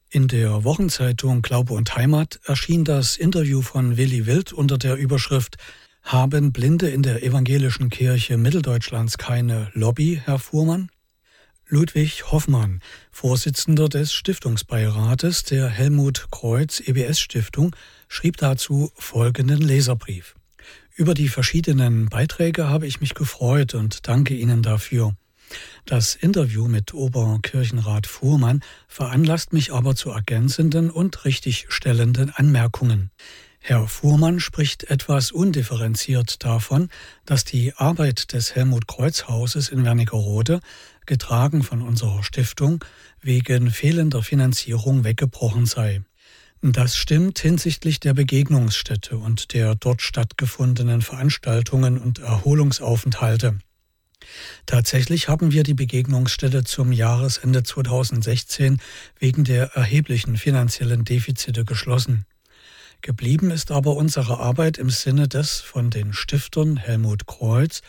In der Wochenzeitung Glaube und Heimat erschien das Interview von Willi Wild unter der Überschrift »Haben Blinde in der evangelischen Kirche Mitteldeutschlands keine Lobby, Herr Fuhrmann?« Ludwig Hoffmann, Vorsitzender des Stiftungsbeirates der Helmut Kreuz EBS Stiftung, schrieb dazu folgenden Leserbrief. Über die verschiedenen Beiträge habe ich mich gefreut und danke Ihnen dafür. Das Interview mit Oberkirchenrat Fuhrmann veranlasst mich aber zu ergänzenden und richtigstellenden Anmerkungen. Herr Fuhrmann spricht etwas undifferenziert davon, dass die Arbeit des Helmut-Kreuz-Hauses in Wernigerode, getragen von unserer Stiftung, wegen fehlender Finanzierung weggebrochen sei. Das stimmt hinsichtlich der Begegnungsstätte und der dort stattgefundenen Veranstaltungen und Erholungsaufenthalte. Tatsächlich haben wir die Begegnungsstätte zum Jahresende 2016 wegen der erheblichen finanziellen Defizite geschlossen. Geblieben ist aber unsere Arbeit im Sinne des von den Stiftern Helmut Kreuz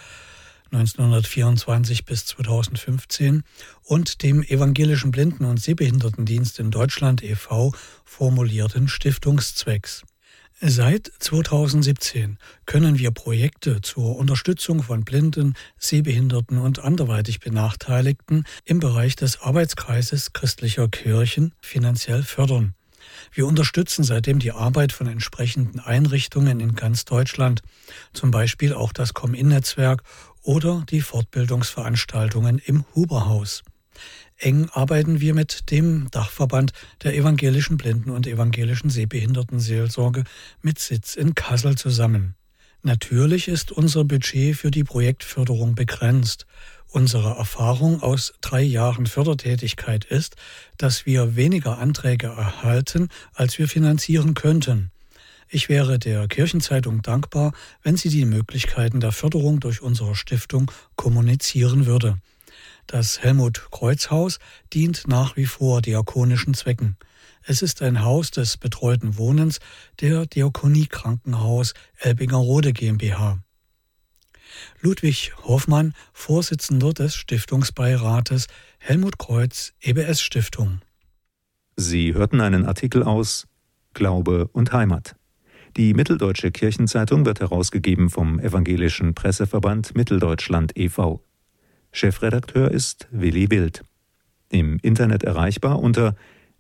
1924 bis 2015 und dem Evangelischen Blinden- und Sehbehindertendienst in Deutschland e.V. formulierten Stiftungszwecks. Seit 2017 können wir Projekte zur Unterstützung von Blinden, Sehbehinderten und anderweitig Benachteiligten im Bereich des Arbeitskreises christlicher Kirchen finanziell fördern. Wir unterstützen seitdem die Arbeit von entsprechenden Einrichtungen in ganz Deutschland, zum Beispiel auch das Com-In-Netzwerk oder die Fortbildungsveranstaltungen im Huberhaus. Eng arbeiten wir mit dem Dachverband der evangelischen Blinden- und evangelischen Sehbehindertenseelsorge mit Sitz in Kassel zusammen. Natürlich ist unser Budget für die Projektförderung begrenzt. Unsere Erfahrung aus 3 Jahren Fördertätigkeit ist, dass wir weniger Anträge erhalten, als wir finanzieren könnten. Ich wäre der Kirchenzeitung dankbar, wenn sie die Möglichkeiten der Förderung durch unsere Stiftung kommunizieren würde. Das Helmut-Kreuz-Haus dient nach wie vor diakonischen Zwecken. Es ist ein Haus des betreuten Wohnens der Diakonie-Krankenhaus Elbingerode GmbH. Ludwig Hoffmann, Vorsitzender des Stiftungsbeirates Helmut Kreuz EBS Stiftung. Sie hörten einen Artikel aus Glaube und Heimat. Die Mitteldeutsche Kirchenzeitung wird herausgegeben vom Evangelischen Presseverband Mitteldeutschland e.V. Chefredakteur ist Willi Wild. Im Internet erreichbar unter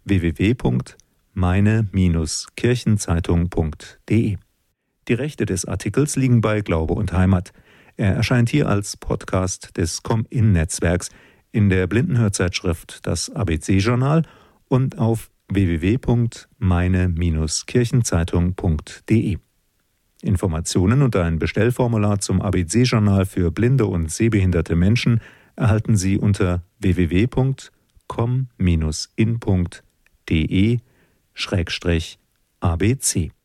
www.meine-kirchenzeitung.de. Die Rechte des Artikels liegen bei Glaube und Heimat. Er erscheint hier als Podcast des Com-In-Netzwerks in der Blindenhörzeitschrift Das ABC-Journal und auf www.meine-kirchenzeitung.de. Informationen und ein Bestellformular zum ABC-Journal für blinde und sehbehinderte Menschen erhalten Sie unter www.com-in.de/ABC.